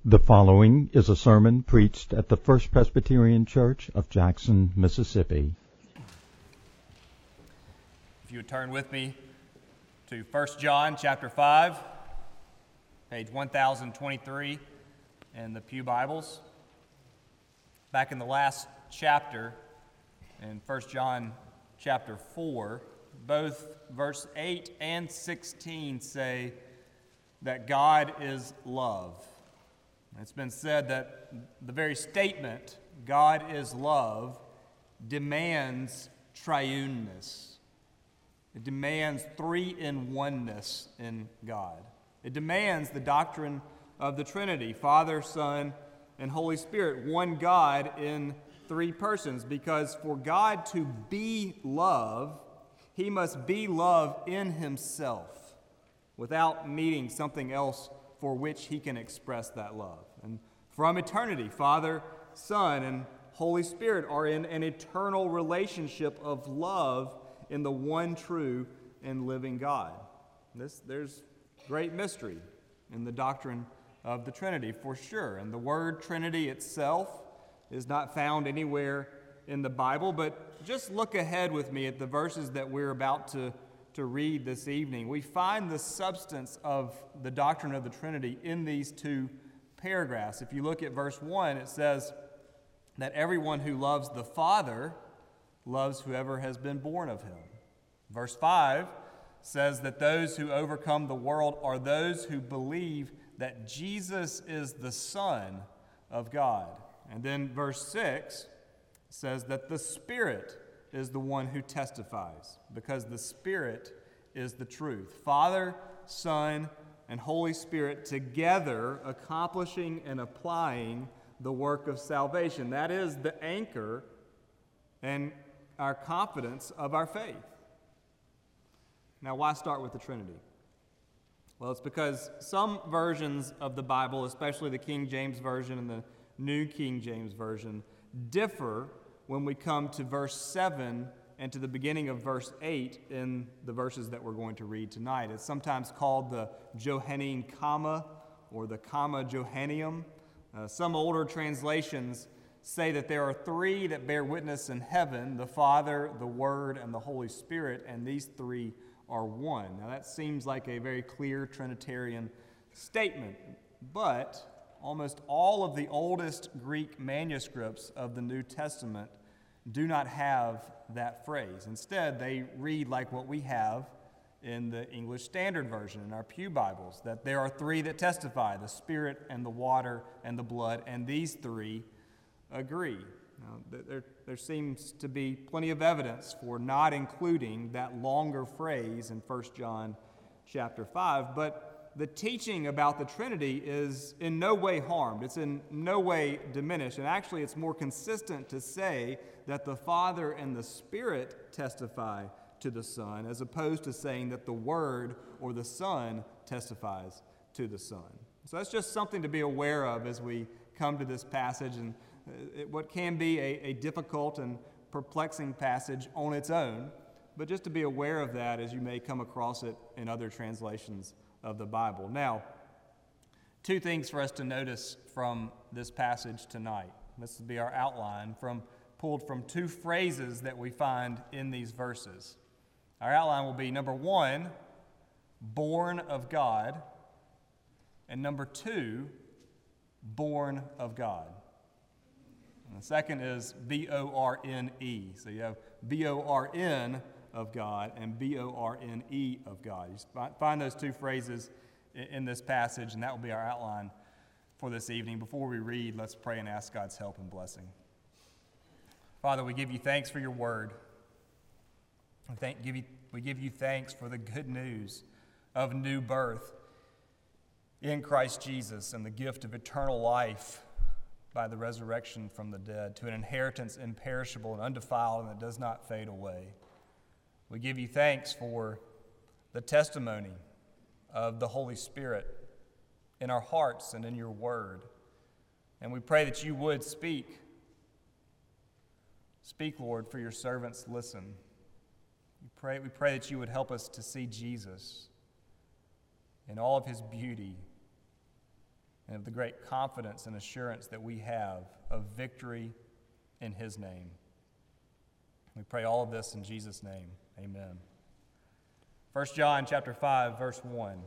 The following is a sermon preached at the First Presbyterian Church of Jackson, Mississippi. If you would turn with me to 1 John chapter 5, page 1023 in the Pew Bibles. Back in the last chapter, in 1 John chapter 4, both verse 8 and 16 say that God is love. It's been said that the very statement, God is love, demands triuneness. It demands three-in-oneness in God. It demands the doctrine of the Trinity, Father, Son, and Holy Spirit, one God in three persons, because for God to be love, he must be love in himself without needing something else for which he can express that love. And from eternity, Father, Son, and Holy Spirit are in an eternal relationship of love in the one true and living God. There's great mystery in the doctrine of the Trinity, for sure. And the word Trinity itself is not found anywhere in the Bible, but just look ahead with me at the verses that we're about to read this evening. We find the substance of the doctrine of the Trinity in these two paragraphs. If you look at verse 1, it says that everyone who loves the Father loves whoever has been born of him. Verse 5 says that those who overcome the world are those who believe that Jesus is the Son of God. And then verse 6 says that the Spirit is the one who testifies, because the Spirit is the truth. Father, Son, and Holy Spirit together accomplishing and applying the work of salvation. That is the anchor and our confidence of our faith. Now, why start with the Trinity? Well, it's because some versions of the Bible, especially the King James Version and the New King James Version, differ when we come to verse 7 and to the beginning of verse 8 in the verses that we're going to read tonight. It's sometimes called the Johannine comma or the comma Johanneum. Some older translations say that there are three that bear witness in heaven, the Father, the Word, and the Holy Spirit, and these three are one. Now that seems like a very clear Trinitarian statement, but almost all of the oldest Greek manuscripts of the New Testament do not have that phrase. Instead, they read like what we have in the English Standard Version in our Pew Bibles, that there are three that testify, the Spirit and the water and the blood, and these three agree. Now, there seems to be plenty of evidence for not including that longer phrase in 1 John chapter 5, but the teaching about the Trinity is in no way harmed. It's in no way diminished. And actually, it's more consistent to say that the Father and the Spirit testify to the Son, as opposed to saying that the Word or the Son testifies to the Son. So that's just something to be aware of as we come to this passage, and what can be a difficult and perplexing passage on its own, but just to be aware of that as you may come across it in other translations of the Bible. Now, two things for us to notice from this passage tonight. This will be our outline pulled from two phrases that we find in these verses. Our outline will be, number one, born of God, and number two, born of God. And the second is B-O-R-N-E. So you have B-O-R-N of God and B-O-R-N-E of God. You find those two phrases in this passage, and that will be our outline for this evening. Before we read, let's pray and ask God's help and blessing. Father, we give you thanks for your word. We give you thanks for the good news of new birth in Christ Jesus and the gift of eternal life by the resurrection from the dead to an inheritance imperishable and undefiled and that does not fade away. We give you thanks for the testimony of the Holy Spirit in our hearts and in your word. And we pray that you would speak. Speak, Lord, for your servants listen. We pray that you would help us to see Jesus in all of his beauty and of the great confidence and assurance that we have of victory in his name. We pray all of this in Jesus' name. Amen. 1 John chapter 5, verse 1.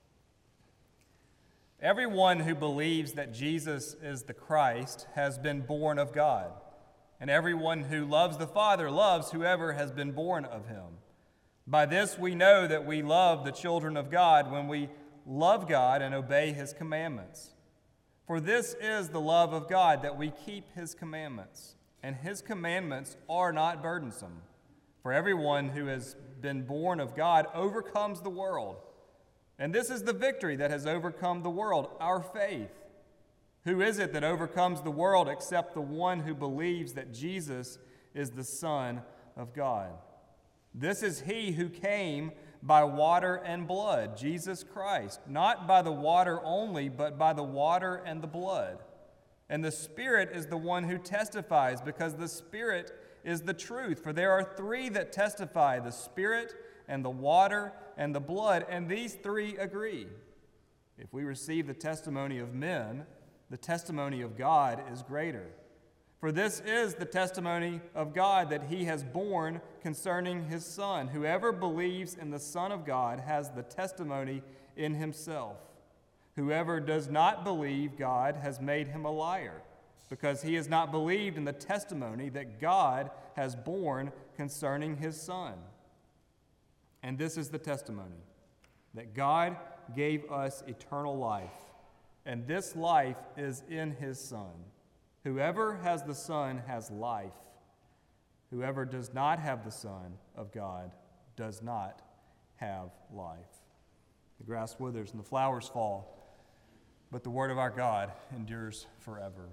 Everyone who believes that Jesus is the Christ has been born of God, and everyone who loves the Father loves whoever has been born of him. By this we know that we love the children of God when we love God and obey his commandments. For this is the love of God, that we keep his commandments, and his commandments are not burdensome. For everyone who has been born of God overcomes the world. And this is the victory that has overcome the world, our faith. Who is it that overcomes the world except the one who believes that Jesus is the Son of God? This is he who came by water and blood, Jesus Christ, not by the water only, but by the water and the blood. And the Spirit is the one who testifies, because the Spirit is the truth. For there are three that testify, the Spirit and the water and the blood, and these three agree. If we receive the testimony of men, the testimony of God is greater. For this is the testimony of God that he has borne concerning his Son. Whoever believes in the Son of God has the testimony in himself. Whoever does not believe God has made him a liar, because he has not believed in the testimony that God has borne concerning his Son. And this is the testimony, that God gave us eternal life, and this life is in his Son. Whoever has the Son has life. Whoever does not have the Son of God does not have life. The grass withers and the flowers fall, but the word of our God endures forever.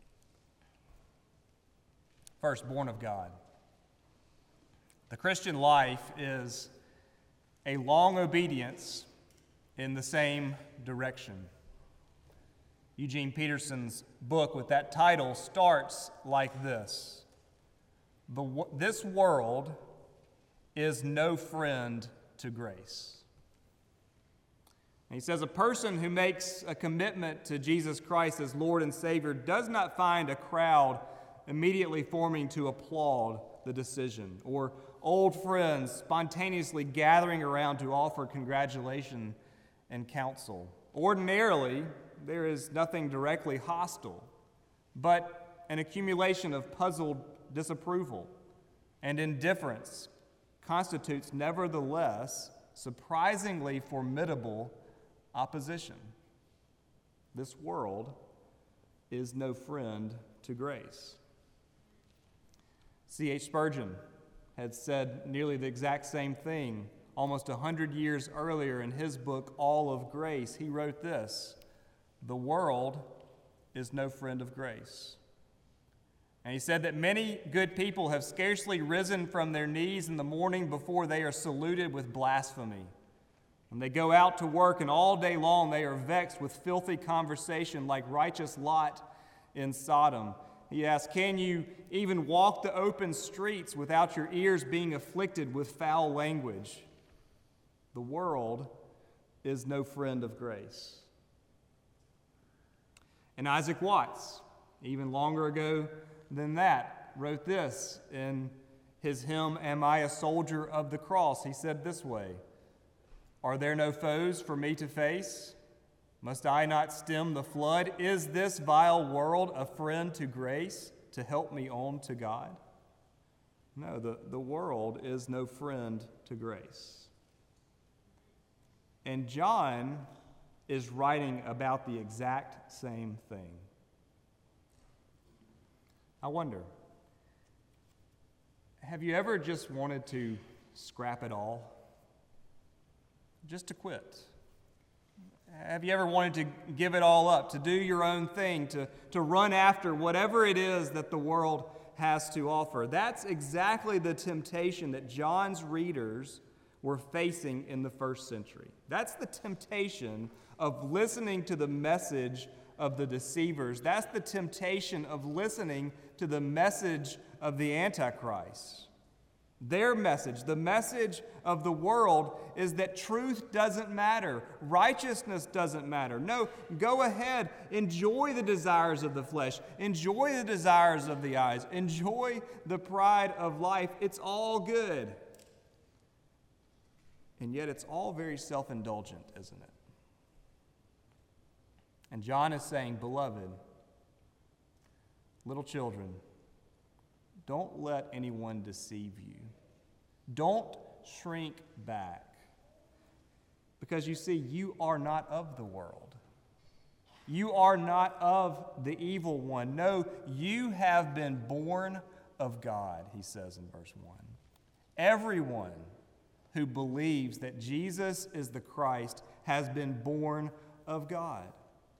First, born of God. The Christian life is a long obedience in the same direction. Eugene Peterson's book with that title starts like this: This world is no friend to grace. And he says, a person who makes a commitment to Jesus Christ as Lord and Savior does not find a crowd immediately forming to applaud the decision, or old friends spontaneously gathering around to offer congratulation and counsel. Ordinarily, there is nothing directly hostile, but an accumulation of puzzled disapproval and indifference constitutes nevertheless surprisingly formidable opposition. This world is no friend to grace. C.H. Spurgeon had said nearly the exact same thing almost 100 years earlier in his book, All of Grace. He wrote this: the world is no friend of grace. And he said that many good people have scarcely risen from their knees in the morning before they are saluted with blasphemy. When they go out to work, and all day long they are vexed with filthy conversation like righteous Lot in Sodom. He asks, can you even walk the open streets without your ears being afflicted with foul language? The world is no friend of grace. And Isaac Watts, even longer ago than that, wrote this in his hymn, Am I a Soldier of the Cross? He said this way: Are there no foes for me to face? Must I not stem the flood? Is this vile world a friend to grace, to help me on to God? No, the world is no friend to grace. And John is writing about the exact same thing. I wonder, have you ever just wanted to scrap it all? Just to quit? Have you ever wanted to give it all up, to do your own thing, to run after whatever it is that the world has to offer? That's exactly the temptation that John's readers were facing in the first century. That's the temptation of listening to the message of the deceivers. That's the temptation of listening to the message of the Antichrist. Their message, the message of the world, is that truth doesn't matter. Righteousness doesn't matter. No, go ahead. Enjoy the desires of the flesh. Enjoy the desires of the eyes. Enjoy the pride of life. It's all good. And yet it's all very self-indulgent, isn't it? And John is saying, beloved, little children, don't let anyone deceive you. Don't shrink back. Because you see, you are not of the world. You are not of the evil one. No, you have been born of God, he says in verse 1. Everyone who believes that Jesus is the Christ has been born of God.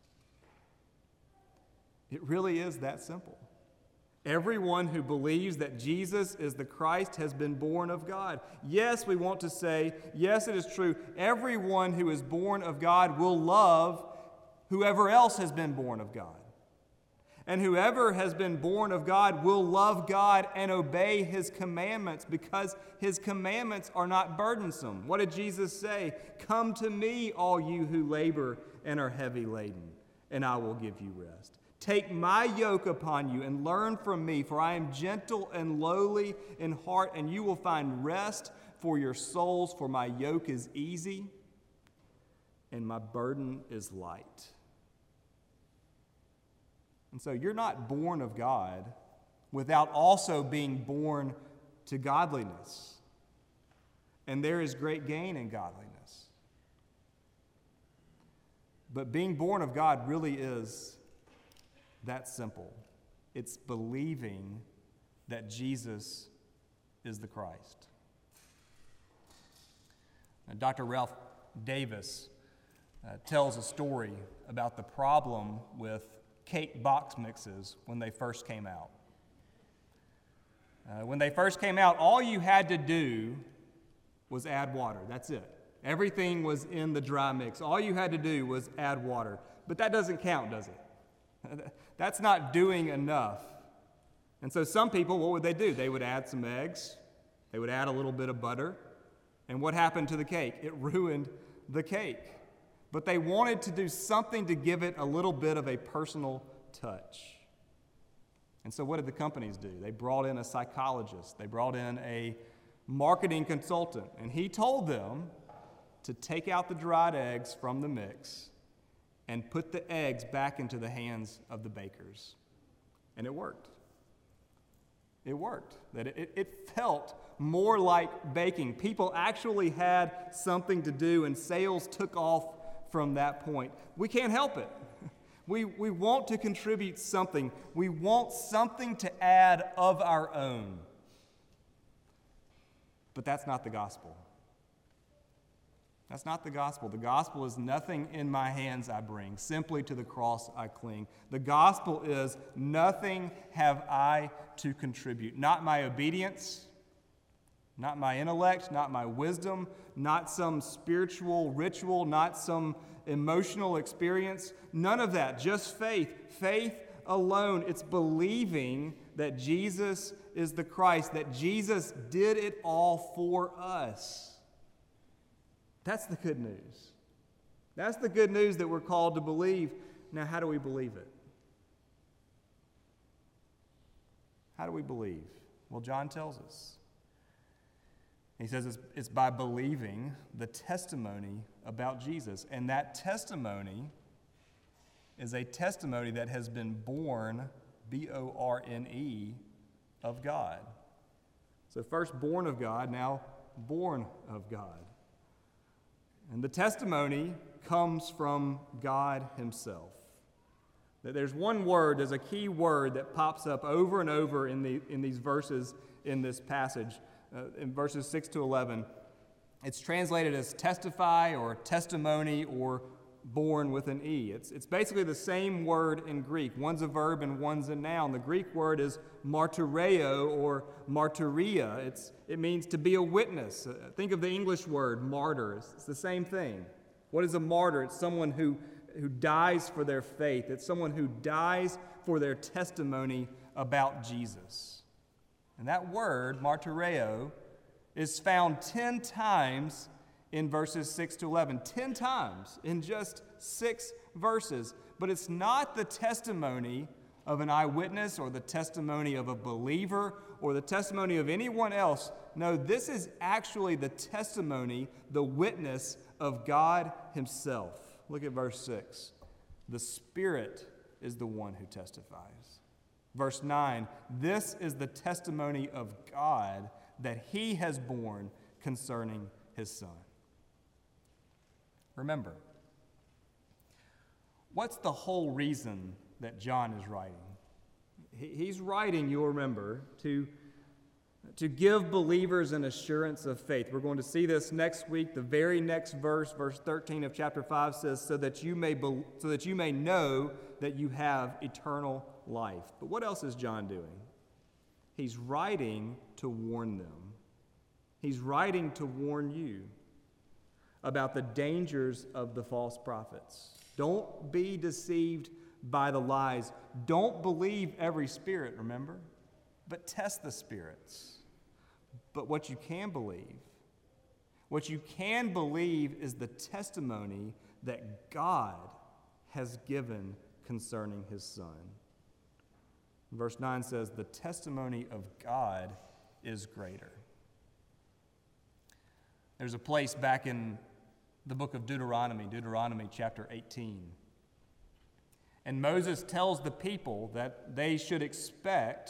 It really is that simple. Everyone who believes that Jesus is the Christ has been born of God. Yes, we want to say, yes, it is true. Everyone who is born of God will love whoever else has been born of God. And whoever has been born of God will love God and obey his commandments because his commandments are not burdensome. What did Jesus say? Come to me, all you who labor and are heavy laden, and I will give you rest. Take my yoke upon you and learn from me, for I am gentle and lowly in heart, and you will find rest for your souls, for my yoke is easy and my burden is light. And so you're not born of God without also being born to godliness. And there is great gain in godliness. But being born of God really is that simple. It's believing that Jesus is the Christ. Now, Dr. Ralph Davis tells a story about the problem with cake box mixes when they first came out. When they first came out, all you had to do was add water. That's it. Everything was in the dry mix. All you had to do was add water. But that doesn't count, does it? That's not doing enough. And so some people, what would they do? They would add some eggs. They would add a little bit of butter. And what happened to the cake? It ruined the cake. But they wanted to do something to give it a little bit of a personal touch. And so what did the companies do? They brought in a psychologist. They brought in a marketing consultant. And he told them to take out the dried eggs from the mix and put the eggs back into the hands of the bakers. And it worked. It worked. That it felt more like baking. People actually had something to do, and sales took off from that point. We can't help it. We want to contribute something. We want something to add of our own. But that's not the gospel. That's not the gospel. The gospel is nothing in my hands I bring, simply to the cross I cling. The gospel is nothing have I to contribute. Not my obedience, not my intellect, not my wisdom, not some spiritual ritual, not some emotional experience. None of that, just faith. Faith alone. It's believing that Jesus is the Christ, that Jesus did it all for us. That's the good news. That's the good news that we're called to believe. Now, how do we believe it? How do we believe? Well, John tells us. He says it's by believing the testimony about Jesus. And that testimony is a testimony that has been born, B-O-R-N-E, of God. So first born of God, now born of God. And the testimony comes from God himself. That there's one word, there's a key word that pops up over and over in these verses in this passage, in verses 6 to 11. It's translated as testify or testimony or born with an E. It's basically the same word in Greek. One's a verb and one's a noun. The Greek word is martyreo or martyria. It means to be a witness. Think of the English word martyr. It's the same thing. What is a martyr? It's someone who dies for their faith. It's someone who dies for their testimony about Jesus. And that word, martyreo, is found 10 times in verses 6 to 11. 10 times in just 6 verses. But it's not the testimony of an eyewitness or the testimony of a believer or the testimony of anyone else. No, this is actually the testimony, the witness of God himself. Look at verse 6. The Spirit is the one who testifies. Verse 9, this is the testimony of God that he has borne concerning his Son. Remember, what's the whole reason that John is writing? He's writing, you'll remember, to give believers an assurance of faith. We're going to see this next week. The very next verse, verse 13 of chapter 5 says, so that you may know that you have eternal life. But what else is John doing? He's writing to warn them. He's writing to warn you about the dangers of the false prophets. Don't be deceived by the lies. Don't believe every spirit, remember? But test the spirits. But what you can believe is the testimony that God has given concerning his Son. Verse 9 says, the testimony of God is greater. There's a place back in the book of Deuteronomy chapter 18. And Moses tells the people that they should expect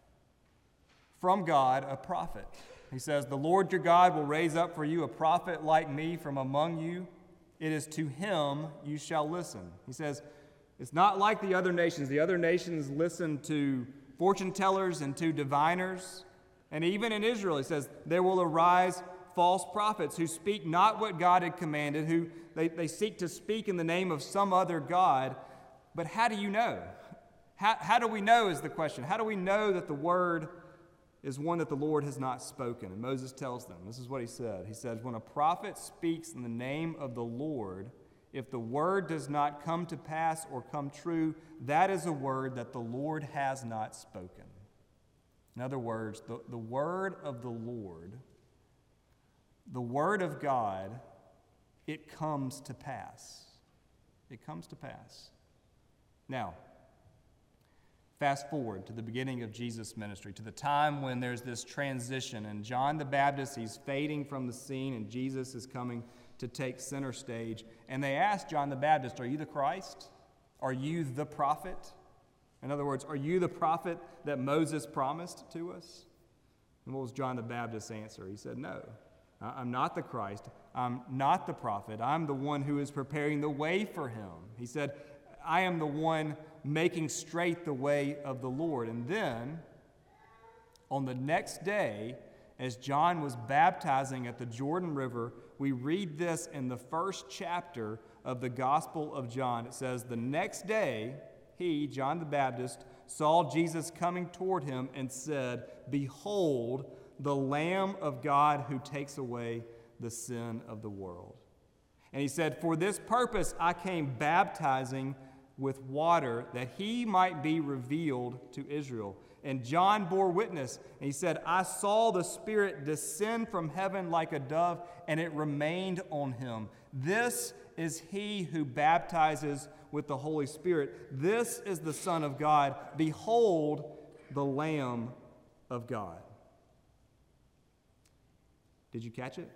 from God a prophet. He says, the Lord your God will raise up for you a prophet like me from among you. It is to him you shall listen. He says, it's not like the other nations. The other nations listen to fortune tellers and to diviners. And even in Israel, he says, there will arise false prophets who speak not what God had commanded, who they seek to speak in the name of some other God. But how do you know? How do we know is the question. How do we know that the word is one that the Lord has not spoken? And Moses tells them, this is what he said. He says, when a prophet speaks in the name of the Lord, if the word does not come to pass or come true, that is a word that the Lord has not spoken. In other words, the word of the Lord, the word of God, it comes to pass. It comes to pass. Now, fast forward to the beginning of Jesus' ministry, to the time when there's this transition, and John the Baptist, he's fading from the scene, and Jesus is coming to take center stage. And they asked John the Baptist, are you the Christ? Are you the prophet? In other words, are you the prophet that Moses promised to us? And what was John the Baptist's answer? He said, no, I'm not the Christ. I'm not the prophet. I'm the one who is preparing the way for him. He said, I am the one making straight the way of the Lord. And then, on the next day, as John was baptizing at the Jordan River, we read this in the first chapter of the Gospel of John. It says, the next day, he, John the Baptist, saw Jesus coming toward him and said, behold, the Lamb of God who takes away the sin of the world. And he said, for this purpose I came baptizing with water, that he might be revealed to Israel. And John bore witness, and he said, I saw the Spirit descend from heaven like a dove, and it remained on him. This is he who baptizes with the Holy Spirit. This is the Son of God. Behold, the Lamb of God. Did you catch it?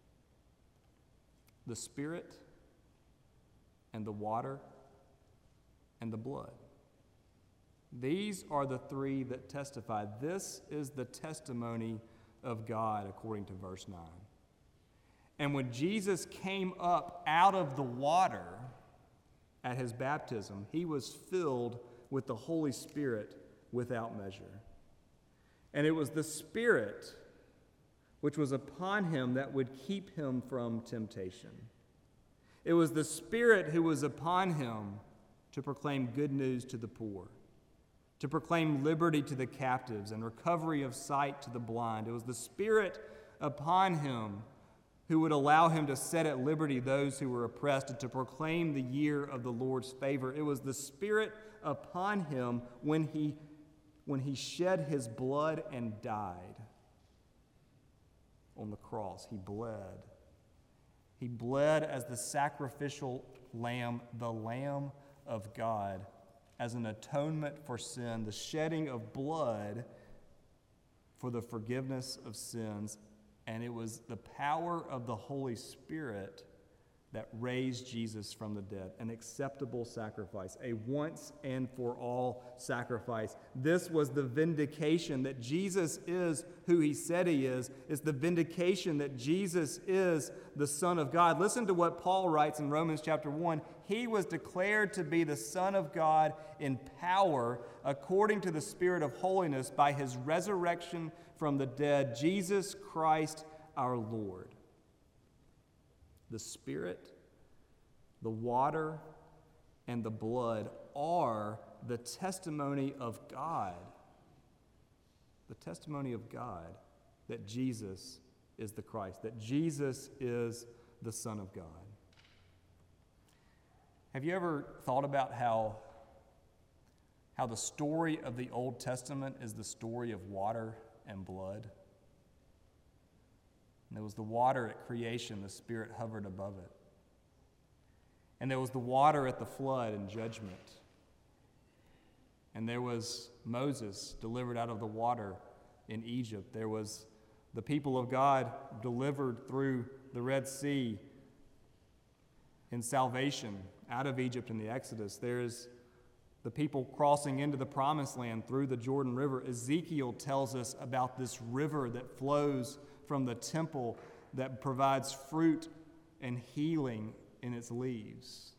The Spirit and the water and the blood. These are the three that testify. This is the testimony of God, according to verse 9. And when Jesus came up out of the water at his baptism, he was filled with the Holy Spirit without measure. And it was the Spirit which was upon him that would keep him from temptation. It was the Spirit who was upon him to proclaim good news to the poor, to proclaim liberty to the captives and recovery of sight to the blind. It was the Spirit upon him who would allow him to set at liberty those who were oppressed and to proclaim the year of the Lord's favor. It was the Spirit upon him when he shed his blood and died. on the cross. He bled. He bled as the sacrificial lamb, the Lamb of God, as an atonement for sin, the shedding of blood for the forgiveness of sins. And it was the power of the Holy Spirit that raised Jesus from the dead, an acceptable sacrifice, a once and for all sacrifice. This was the vindication that Jesus is who he said he is. It's the vindication that Jesus is the Son of God. Listen to what Paul writes in Romans chapter 1. He was declared to be the Son of God in power according to the Spirit of holiness by his resurrection from the dead, Jesus Christ our Lord. The Spirit, the water, and the blood are the testimony of God. The testimony of God that Jesus is the Christ, that Jesus is the Son of God. Have you ever thought about how the story of the Old Testament is the story of water and blood? And there was the water at creation, the Spirit hovered above it. And there was the water at the flood and judgment. And there was Moses delivered out of the water in Egypt. There was the people of God delivered through the Red Sea in salvation out of Egypt in the Exodus. There's the people crossing into the Promised Land through the Jordan River. Ezekiel tells us about this river that flows from the temple that provides fruit and healing in its leaves.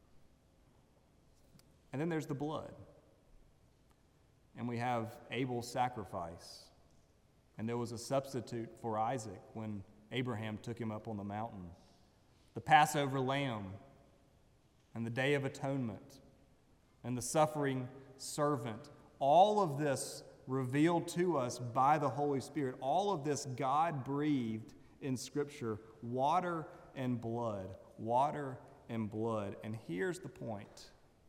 And then there's the blood. And we have Abel's sacrifice. And there was a substitute for Isaac when Abraham took him up on the mountain. The Passover lamb and the Day of Atonement and the suffering servant. All of this revealed to us by the Holy Spirit. All of this God-breathed in Scripture. Water and blood. Water and blood. And here's the point.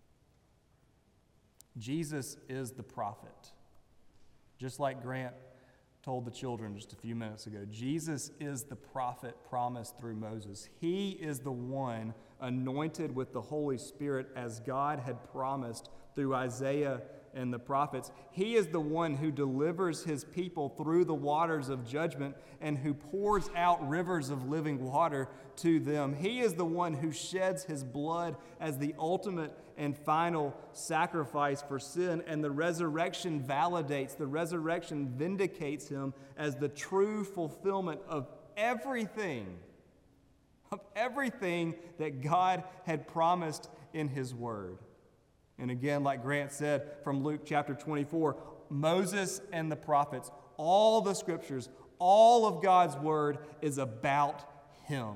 Jesus is the prophet. Just like Grant told the children just a few minutes ago, Jesus is the prophet promised through Moses. He is the one anointed with the Holy Spirit as God had promised through Isaiah and the prophets. He is the one who delivers his people through the waters of judgment and who pours out rivers of living water to them. He is the one who sheds his blood as the ultimate and final sacrifice for sin, and the resurrection validates, the resurrection vindicates him as the true fulfillment of everything that God had promised in his word. And again, like Grant said from Luke chapter 24, Moses and the prophets, all the scriptures, all of God's word is about him.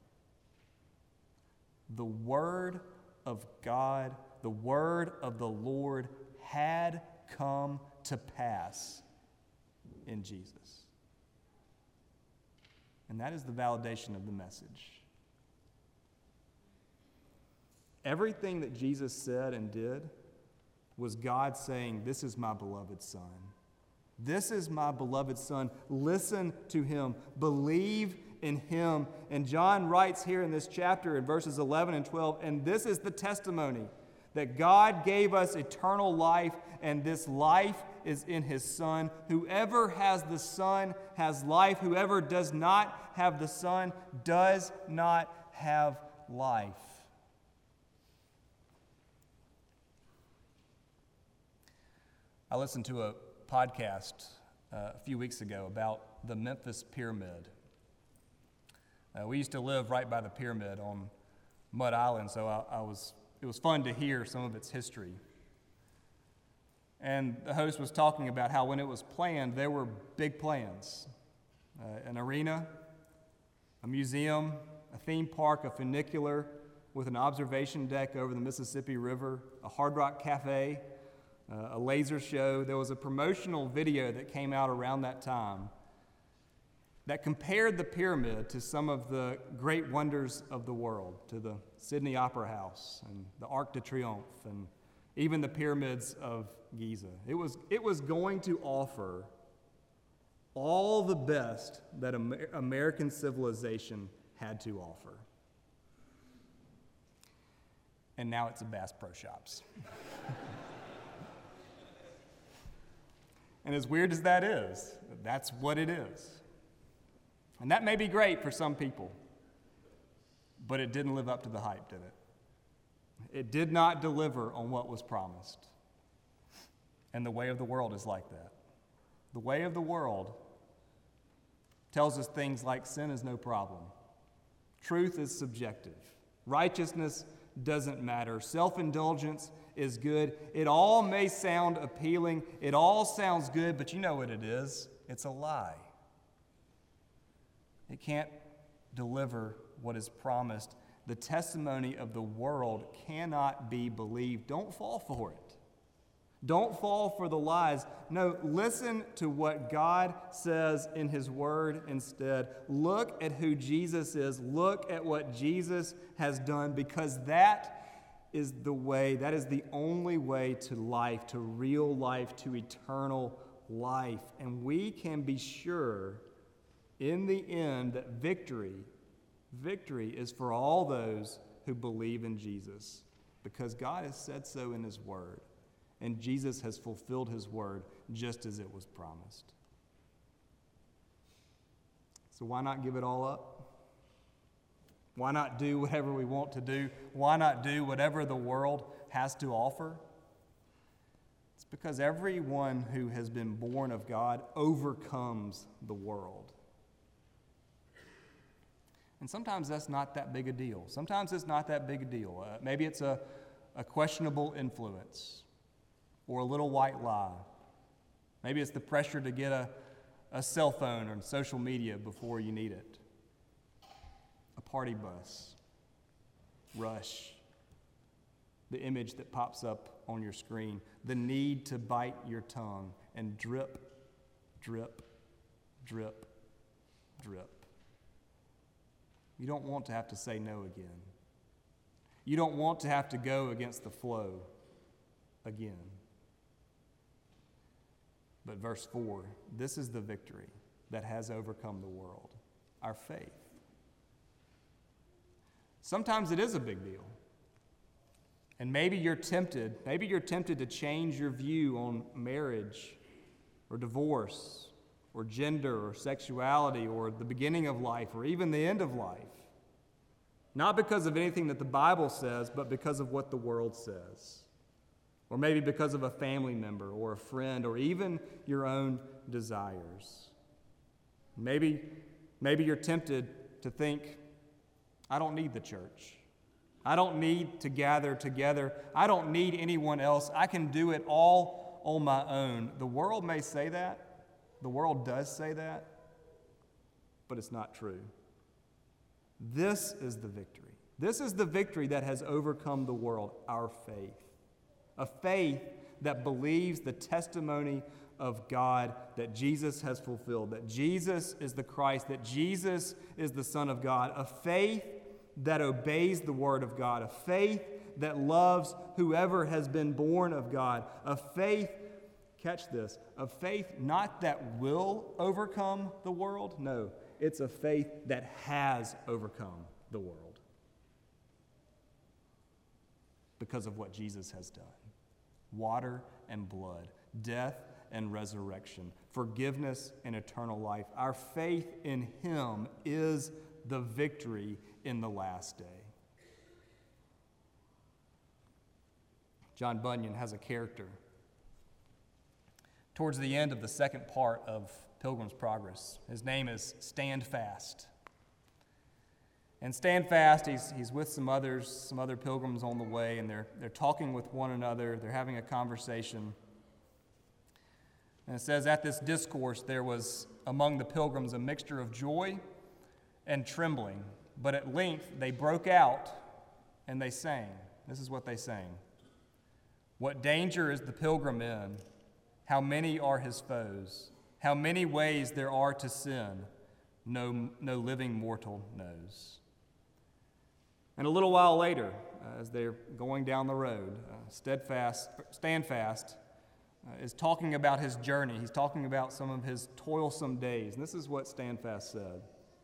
The word of God, the word of the Lord had come to pass in Jesus. And that is the validation of the message. Everything that Jesus said and did was God saying, "This is my beloved Son. This is my beloved Son. Listen to him. Believe in him." And John writes here in this chapter in verses 11 and 12, "And this is the testimony, that God gave us eternal life, and this life is in his Son. Whoever has the Son has life. Whoever does not have the Son does not have life." I listened to a podcast a few weeks ago about the Memphis Pyramid. We used to live right by the pyramid on Mud Island, so it was fun to hear some of its history. And the host was talking about how when it was planned, there were big plans. An arena, a museum, a theme park, a funicular with an observation deck over the Mississippi River, a Hard Rock Cafe, a laser show. There was a promotional video that came out around that time that compared the pyramid to some of the great wonders of the world, to the Sydney Opera House and the Arc de Triomphe and even the pyramids of Giza. It was going to offer all the best that American civilization had to offer. And now it's a Bass Pro Shops. And as weird as that is, that's what it is. And that may be great for some people, but it didn't live up to the hype, did it? It did not deliver on what was promised. And the way of the world is like that. The way of the world tells us things like sin is no problem. Truth is subjective. Righteousness doesn't matter. Self-indulgence is good. It all may sound appealing. It all sounds good, but you know what it is. It's a lie. It can't deliver what is promised. The testimony of the world cannot be believed. Don't fall for it. Don't fall for the lies. No, listen to what God says in His Word instead. Look at who Jesus is. Look at what Jesus has done, because that is the way, that is the only way to life, to real life, to eternal life. And we can be sure in the end that victory is for all those who believe in Jesus, because God has said so in His Word. And Jesus has fulfilled His word just as it was promised. So why not give it all up? Why not do whatever we want to do? Why not do whatever the world has to offer? It's because everyone who has been born of God overcomes the world. And sometimes that's not that big a deal. Sometimes it's not that big a deal. Maybe it's a questionable influence, or a little white lie. Maybe it's the pressure to get a cell phone or social media before you need it. A party bus, rush, the image that pops up on your screen, the need to bite your tongue and drip, drip, drip, drip. You don't want to have to say no again. You don't want to have to go against the flow again. But verse 4, this is the victory that has overcome the world, our faith. Sometimes it is a big deal. And maybe you're tempted to change your view on marriage or divorce or gender or sexuality or the beginning of life or even the end of life. Not because of anything that the Bible says, but because of what the world says. Or maybe because of a family member or a friend or even your own desires. Maybe you're tempted to think, I don't need the church. I don't need to gather together. I don't need anyone else. I can do it all on my own. The world may say that. The world does say that. But it's not true. This is the victory. This is the victory that has overcome the world, our faith. A faith that believes the testimony of God that Jesus has fulfilled, that Jesus is the Christ, that Jesus is the Son of God. A faith that obeys the Word of God. A faith that loves whoever has been born of God. A faith, catch this, a faith not that will overcome the world. No, it's a faith that has overcome the world because of what Jesus has done. Water and blood, death and resurrection, forgiveness and eternal life. Our faith in Him is the victory in the last day. John Bunyan has a character towards the end of the second part of Pilgrim's Progress. His name is Standfast. And Standfast, he's with some other pilgrims on the way, and they're talking with one another. They're having a conversation. And it says, at this discourse there was among the pilgrims a mixture of joy and trembling. But at length they broke out and they sang. This is what they sang. What danger is the pilgrim in? How many are his foes? How many ways there are to sin? No living mortal knows. And a little while later, as they're going down the road, Standfast is talking about his journey. He's talking about some of his toilsome days. And this is what Standfast said.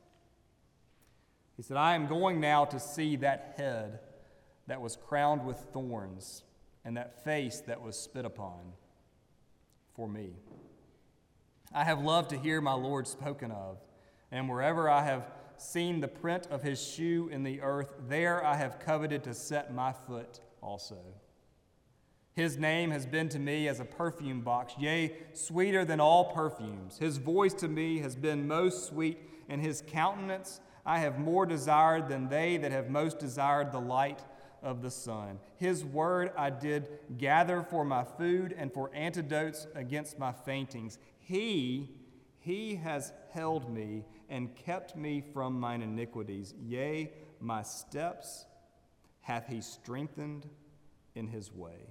He said, I am going now to see that head that was crowned with thorns and that face that was spit upon for me. I have loved to hear my Lord spoken of, and wherever I have seen the print of his shoe in the earth, there I have coveted to set my foot also. His name has been to me as a perfume box, yea, sweeter than all perfumes. His voice to me has been most sweet, and his countenance I have more desired than they that have most desired the light of the sun. His word I did gather for my food and for antidotes against my faintings. He has held me and kept me from mine iniquities. Yea, my steps hath he strengthened in his way.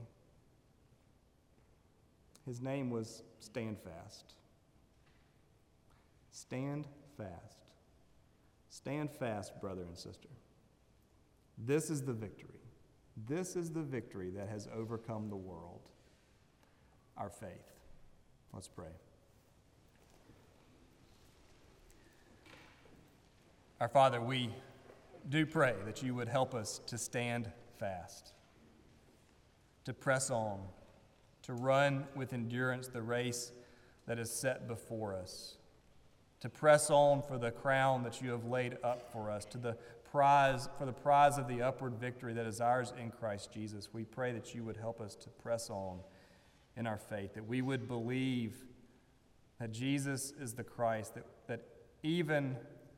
His name was Standfast. Stand fast. Stand fast, brother and sister. This is the victory. This is the victory that has overcome the world. Our faith. Let's pray. Our Father, we do pray that you would help us to stand fast, to press on, to run with endurance the race that is set before us, to press on for the crown that you have laid up for us, for the prize of the upward victory that is ours in Christ Jesus. We pray that you would help us to press on in our faith, that we would believe that Jesus is the Christ, that even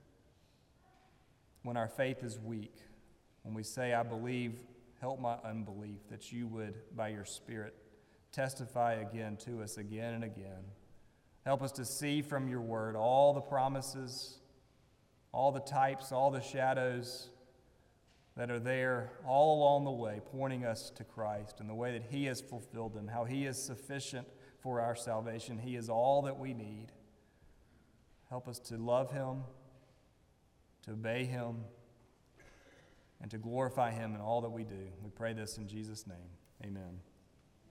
when our faith is weak, when we say, I believe, help my unbelief, that you would, by your Spirit, testify again to us again and again. Help us to see from your word all the promises, all the types, all the shadows that are there all along the way, pointing us to Christ and the way that he has fulfilled them, how he is sufficient for our salvation. He is all that we need. Help us to love him, to obey him, and to glorify him in all that we do. We pray this in Jesus' name. Amen.